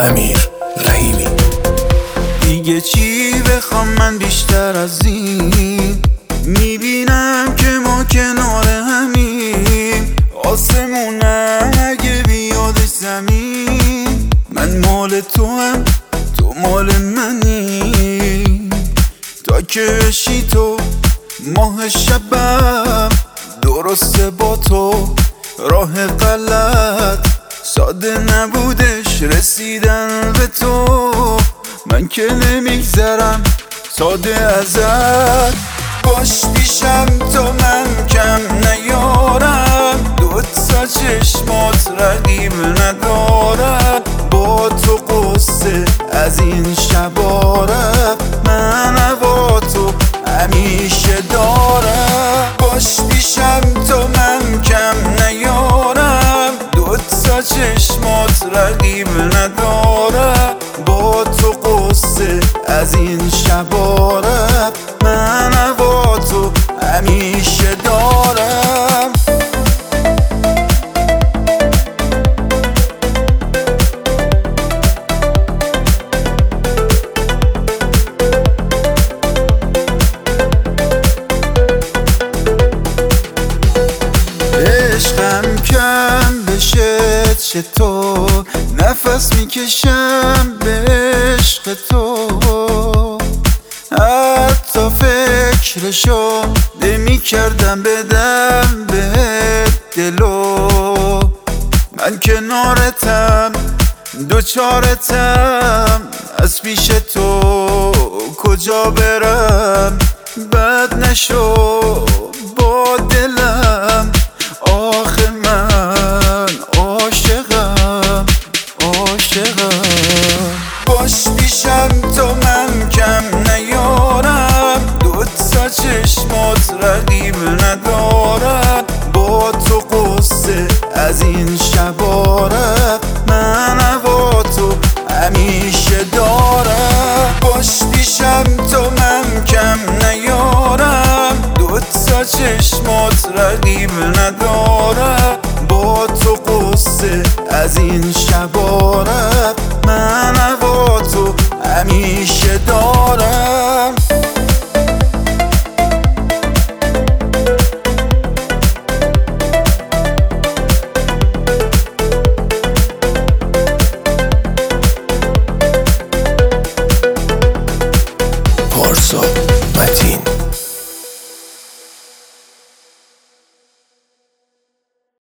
امیر رحیمی. دیگه چی بخوام من بیشتر از این؟ میبینم که ما کنار همیم، آسمونم اگه بیادش زمین. من مال تو هم تو مال منی، تا که بشی تو ماه شبم. درسته با تو راه غلط ساده نبودش رسیدن به تو، من که نمیگذرم ساده ازت. باش پیشم تو من کم نیارم، دوتا چشمات رقیب ندارم. با تو قصه از این شبارم، من هوا تو همیشه دارم. باش پیشم تو من کم نیارم، دوتا چشمات رقیب ندارم. با تو قصه از این شبارم، من هوا تو همیشه دارم. عشقم کم بشه چطور، نفس میکشم به عشق تو. حتی فکرشو نمیکردم بدم بهت دلو. من کنارتم دوچارتم، از پیش تو کجا برم؟ بد نشو با دلم، آخه من عاشقم. باش پیشم تو من کم نیارم، دوتا چشمات رقیب ندارم. با تو قصه از این شبارم، من هوا تو همیشه دارم. باش پیشم تو من کم نیارم، دوتا چشمات رقیب ندارم. با تو قصه از این